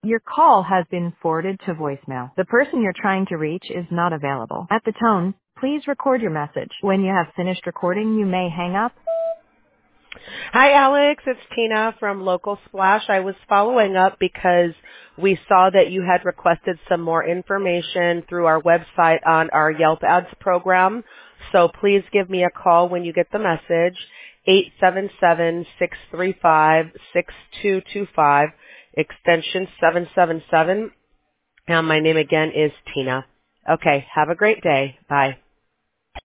Your call has been forwarded to voicemail. The person you're trying to reach is not available. At the tone, please record your message. When you have finished recording, you may hang up. Hi, Alex. It's Tina from Local Splash. I was following up because we saw that you had requested some more information through our website on our Yelp Ads program. So please give me a call when you get the message, 877-635-6225, extension 777. And my name again is Tina. Okay, have a great day. Bye.